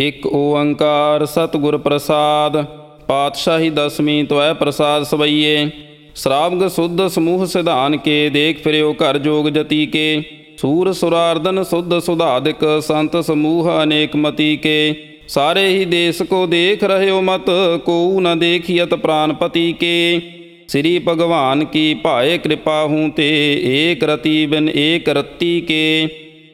ਇੱਕ ਓੰਕਾਰ ਸਤਿਗੁਰ ਪ੍ਰਸਾਦ। ਪਾਤਸ਼ਾਹੀ ਦਸਵੀਂ ਤੋਐ ਪ੍ਰਸਾਦ ਸਵਈਏ। ਸਰਾਵਗ ਸੁਧ ਸਮੂਹ ਸਿਧਾਨ ਕੇ, ਦੇਖ ਫਿਰਿਓ ਘਰ ਜੋਗ ਜਤੀ ਕੇ। ਸੂਰ ਸੁਰਾਰਦਨ ਸੁਧ ਸੁਧਾਦਿਕ, ਸੰਤ ਸਮੂਹ ਅਨੇਕ ਮਤੀ ਕੇ। ਸਾਰੇ ਹੀ ਦੇਸ ਕੋ ਦੇਖ ਰਹਿਓ ਮਤ, ਕੋਊ ਨ ਦੇਖੀਅਤ ਪ੍ਰਾਨਪਤੀ ਕੇ। ਸ੍ਰੀ ਭਗਵਾਨ ਕੀ ਭਾਏ ਕਿਰਪਾ ਹੂੰ ਤੇ, ਏਕ ਰਤੀ ਬਿਨ ਏਕ ਰਤੀ ਕੇ।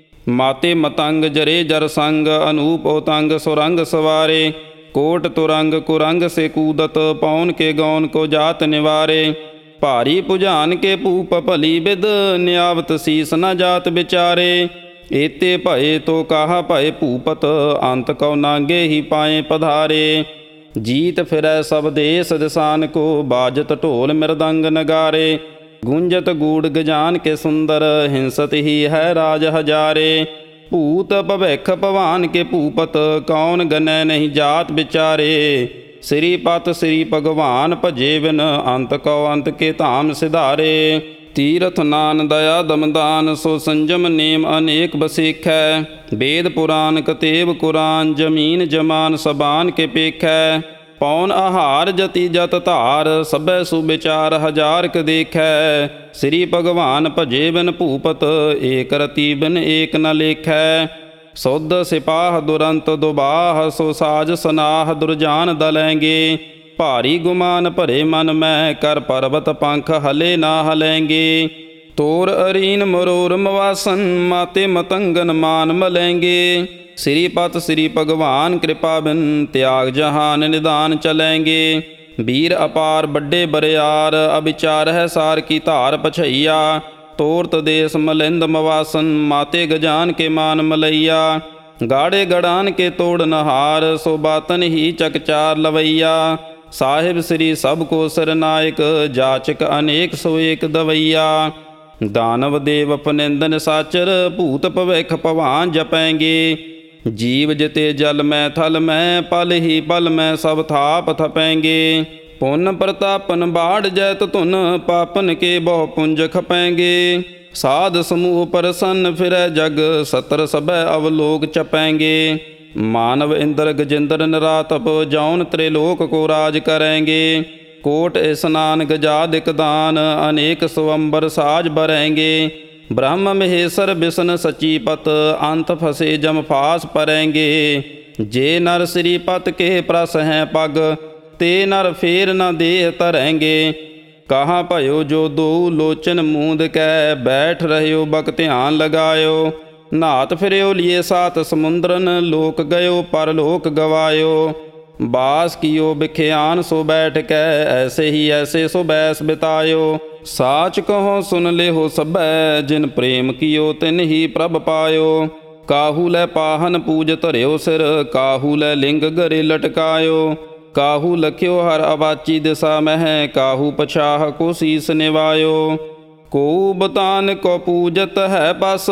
ਮਾਤੇ ਮਤੰਗ ਜਰੇ ਜਰ ਸੰਗ, ਅਨੂਪ ਉਤੰਗ ਸੁਰੰਗ ਸਵਾਰੇ। ਕੋਟ ਤੁਰੰਗ ਕੁਰੰਗ ਸੇ ਕੂਦਤ, ਪੌਨ ਕੇ ਗੌਨ ਕੋ ਜਾਤ ਨਿਵਾਰੇ। ਭਾਰੀ ਭੁਜਾਨ ਕੇ ਭੂਪ ਭਲੀ ਬਿਦ, ਨਿਆਵਤ ਸੀਸ ਨ ਜਾਤ ਵਿਚਾਰੇ। ਏਤੇ ਭਏ ਤੋ ਕਾਹਾ ਭਏ ਭੂਪਤ, ਅੰਤ ਕਉ ਨਾਂਗੇ ਹੀ ਪਾਏ ਪਧਾਰੇ। ਜੀਤ ਫਿਰੈ ਸਭ ਦੇਸ ਦਿਸਾਨ ਕੋ, ਬਾਜਤ ਢੋਲ ਮਿਰਦੰਗ ਨਗਾਰੇ। ਗੂੰਜਤ ਗੂੜ ਗਜਾਨ ਕੇ ਸੁੰਦਰ, ਹਿੰਸਤ ਹੀ ਹੈ ਰਾਜ ਹਜ਼ਾਰੇ। ਭੂਤ ਭਵਿਖ ਭਵਾਨ ਕੇ ਭੂਪਤ, ਕੌਣ ਗਨੈ ਨਹੀਂ ਜਾਤ ਵਿਚਾਰੇ। ਸ੍ਰੀ ਪਤ ਸ੍ਰੀ ਭਗਵਾਨ ਭਜੇ ਬਿਨ, ਅੰਤ ਕਉ ਅੰਤ ਕੇ ਧਾਮ ਸਿਧਾਰੇ। ਤੀਰਥ ਨਾਨ ਦਇਆ ਦਮਦਾਨ, ਸੋ ਸੰਜਮ ਨੇਮ ਅਨੇਕ ਬਸੇਖੈ। ਵੇਦ ਪੁਰਾਨ ਕਤੇਬ ਕੁਰਾਨ, ਜ਼ਮੀਨ ਜਮਾਨ ਸਬਾਨ ਕੇ ਪੇਖੈ। ਪੌਨ ਆਹਾਰ ਜਤੀ ਜਤ ਧਾਰ, ਸਭੈ ਸੁਬਿਚਾਰ ਹਜ਼ਾਰ ਕ ਦੇਖੈ। ਸ੍ਰੀ ਭਗਵਾਨ ਭਜੇ ਬਿਨ ਭੂਪਤ, ਏਕ ਰਤੀ ਬਿਨ ਏਕ ਨ ਲੇਖੈ। ਸੁਧ ਸਿਪਾਹ ਦੁਰੰਤ ਦੁਬਾਹ, ਸੋ ਸਾਜ ਸਨਾਹ ਦੁਰਜਾਨ ਦਲੈਂਗੇ। ਭਾਰੀ ਗੁਮਾਨ ਭਰੇ ਮਨ ਮੈਂ, ਕਰ ਪਰਬਤ ਪੰਖ ਹਲੇ ਨਾ ਹਲੈਂਗੇ। ਤੋਰ ਅਰੀਨ ਮਰੋਰ ਮਵਾਸਨ, ਮਾਤੇ ਮਤੰਗਨ ਮਾਨ ਮਲੈਂਗੇ। ਸ੍ਰੀ ਪਤ ਸ੍ਰੀ ਭਗਵਾਨ ਕਿਰਪਾ ਬਿਨ, ਤਿਆਗ ਜਹਾਨ ਨਿਦਾਨ ਚਲੈਂਗੇ। ਵੀਰ ਅਪਾਰ ਵੱਡੇ ਬਰਿਆਰ, ਅਵਿਚਾਰ ਹੈ ਸਾਰ ਕੀ ਧਾਰ ਪਛਈਆ। ਤੋਰਤ ਦੇਸ ਮਲਿੰਦ ਮਵਾਸਨ, ਮਾਤੇ ਗਜਾਨ ਕੇ ਮਾਨ ਮਲਈਆ। ਗਾੜੇ ਗੜਾਨ ਕੇ ਤੋੜ ਨਹਾਰ, ਸੋ ਬਾਤਨ ਹੀ ਚਕਚਾਰ ਲਵਈਆ। ਸਾਹਿਬ ਸ੍ਰੀ ਸਭ ਕੋ ਸਰਨਾਇਕ, ਜਾਚਕ ਅਨੇਕ ਸੋ ਏਕ ਦਵਈਆ। ਦਾਨਵ ਦੇਵ ਅਪਨਿੰਦਨ ਸਾਚਰ, ਭੂਤ ਭਵਿਖ ਭਵਾਨ ਜਪੈਂਗੇ। ਜੀਵ ਜਿਤੇ ਜਲ ਮੈਂ ਥਲ ਮੈਂ, ਪਲ ਹੀ ਪਲ ਮੈਂ ਸਭ ਥਾਪ ਥਪੈਂਗੇ। ਪੁੰਨ ਪ੍ਰਤਾਪਨ ਬਾੜ ਜੈਤ ਧੁਨ, ਪਾਪਨ ਕੇ ਬਹੁ ਪੁੰਜ ਖਪੈਂਗੇ। ਸਾਧ ਸਮੂਹ ਪ੍ਰਸੰਨ ਫਿਰੈ ਜਗ, ਸਤਰ ਸਭੈ ਅਵਲੋਕ ਚਪੈਂਗੇ। ਮਾਨਵ ਇੰਦਰ ਗਜਿੰਦਰ ਨਰਾਤਪ, ਜੌਨ ਤ੍ਰਿਲੋਕ ਕੋ ਰਾਜ ਕਰੈਂਗੇ। ਕੋਟ ਇਸਨਾਨ ਗਜਾਦਿਕ ਦਾਨ, ਅਨੇਕ ਸਵੰਬਰ ਸਾਜ ਬਰੈਂਗੇ। ਬ੍ਰਹਮ ਮਹੇਸ਼ਰ ਬਿਸ਼ਨ ਸਚੀ ਪਤ, ਅੰਤ ਫਸੇ ਜਮ ਫਾਸ ਪਰੈਂਗੇ। ਜੇ ਨਰ ਸ੍ਰੀ ਪਤ ਕੇ ਪ੍ਰਸ ਹੈ ਪਗ, ਤੇ ਨਰ ਫੇਰ ਨ ਦੇਹ ਧਰੈਂਗੇ। ਕਹਾਂ ਭਇਓ ਜੋ ਦੋ ਲੋਚਨ ਮੂੰਦ ਕੈ, ਬੈਠ ਰਹਿਓ ਬਕ ਧਿਆਨ ਲਗਾਇਓ। ਨਾਤ ਫਿਰਿਓ ਲਿਏ ਸਾਤ ਸਮੁੰਦਰਨ, ਲੋਕ ਗਇਓ ਪਰਲੋਕ ਗਵਾਇਓ। ਬਾਸ ਕੀਓ ਬਿਖਿਆਨ ਸੋ ਬੈਠ ਕੈ, ਐਸੇ ਹੀ ਐਸੇ ਸੋ ਬੈਸ ਬਿਤਾਇਓ। ਸਾਚ ਕਹੋ ਸੁਨ ਲਿਹੋ ਸਭੈ, ਜਿਨ ਪ੍ਰੇਮ ਕੀਓ ਤਿਨ ਹੀ ਪ੍ਰਭ ਪਾਇਓ। ਕਾਹੂ ਲੈ ਪਾਹਨ ਪੂਜ ਧਰਿਓ ਸਿਰ, ਕਾਹੂ ਲੈ ਲਿੰਗ ਗਰੇ ਲਟਕਾਇਓ। ਕਾਹੂ ਲਖਿਓ ਹਰ ਅਵਾਚੀ ਦਿਸਾ ਮਹਿ, ਕਾਹੂ ਪਛਾਹ ਕੋ ਸੀਸ ਨਿਵਾਇਓ। ਕੋ ਬਤਾਨ ਕੋ ਪੂਜਤ ਹੈ ਬਸ,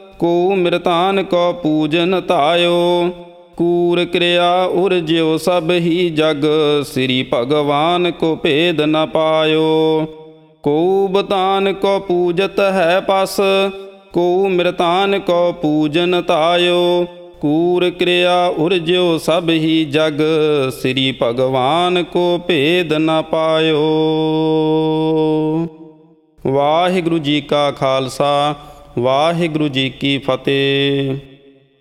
ਕੋ ਮਿਰਤਾਨ ਕੋ ਪੂਜਨ ਧਾਇਓ। ਕੂਰ ਕਿਰਿਆ ਉਰਜਿਓ ਸਭ ਹੀ ਜਗ, ਸ੍ਰੀ ਭਗਵਾਨ ਕੋ ਭੇਦ ਨ ਪਾਇਓ। ਕੋ ਬਤਾਨ ਕੋ ਪੂਜਤ ਹੈ ਪਸ, ਕੋ ਮਿਰਤਾਨ ਕੋ ਪੂਜਨ ਧਾਇਓ। ਕੂਰ ਕਿਰਿਆ ਉਰਜਿਓ ਸਭ ਹੀ ਜਗ, ਸ੍ਰੀ ਭਗਵਾਨ ਕੋ ਭੇਦ ਨ ਪਾਇਓ। ਵਾਹਿਗੁਰੂ ਜੀ ਕਾ ਖਾਲਸਾ, ਵਾਹਿਗੁਰੂ ਜੀ ਕੀ ਫਤਿਹ।